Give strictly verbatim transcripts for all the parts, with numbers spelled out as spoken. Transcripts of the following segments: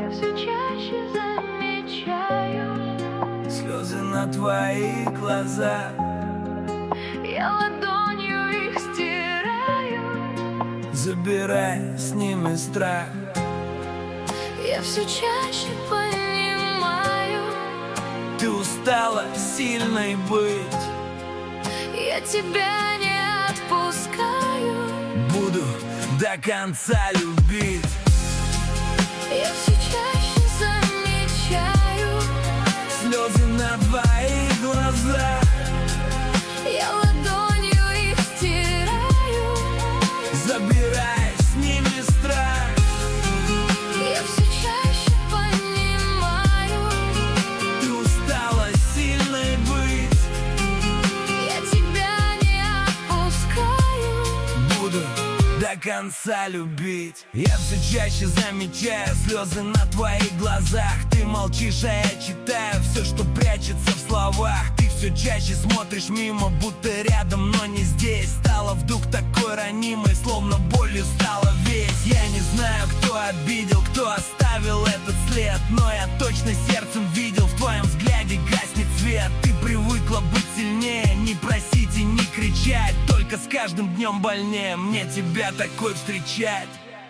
Я все чаще замечаю слезы на твоих глазах. Я ладонью их стираю, забирая с ними страх. Я все чаще понимаю, ты устала сильной быть. Я тебя не отпускаю, буду до конца любить. Я все чаще замечаю слезы на твоих глазах. Я ладонью их стираю, забирая с ними страх. Я все чаще понимаю, ты устала сильной быть. я тебя не отпускаю, буду до конца любить. Я все чаще замечаю слезы на твоих глазах. Ты молчишь, а я читаю все, что прячется в словах. Ты все чаще смотришь мимо, будто рядом, но не здесь. Стала вдруг такой ранимой, словно болью стала весь. Я не знаю, кто обидел, кто оставил этот след, но я точно сердцем видел, в твоем взгляде гаснет свет. Ты привыкла быть сильнее, не просить и не кричать. Только с каждым днем больнее мне тебя такой встречать.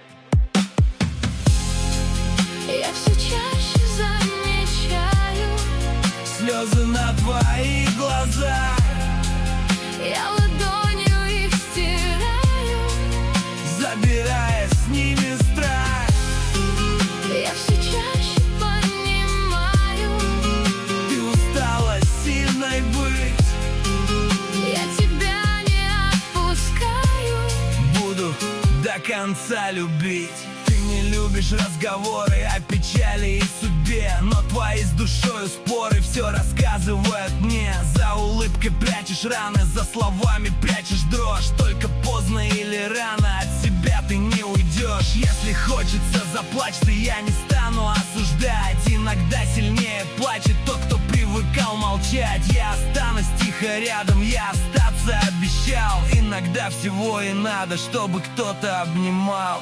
я все чаще замечаю слезы на твоих глазах. Я ладонью их стираю, забирая с ними страх. я все чаще понимаю, ты устала сильной быть. я тебя не отпускаю, буду до конца любить. Ты не любишь разговоры о печали и судьбе, но твои с душою споры все рассказывают мне. За улыбкой прячешь раны, за словами прячешь дрожь. Только поздно или рано от себя ты не уйдешь. Если хочется, заплачь ты, я не стану осуждать. Иногда сильнее плачет тот, кто привыкал молчать. Я останусь тихо рядом, я остаться обещал. Иногда всего и надо, чтобы кто-то обнимал.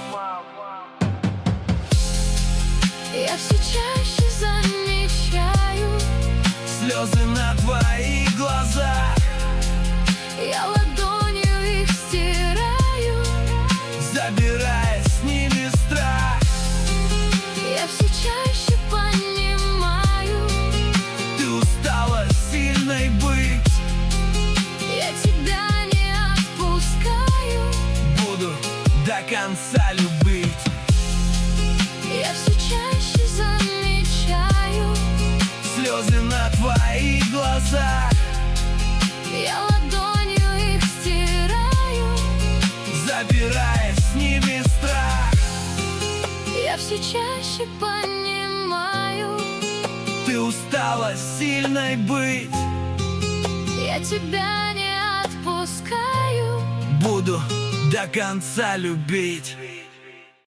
я все чаще замечаю слезы на твоих глазах. Я ладонью их стираю, забирая с ними страх. я все чаще понимаю, ты устала сильной быть. я тебя не отпускаю, буду до конца любить. я все чаще замечаю слезы на твоих глазах. я ладонью их стираю, забирая с ними страх. я все чаще понимаю, ты устала сильной быть. я тебя не отпускаю, буду до конца любить.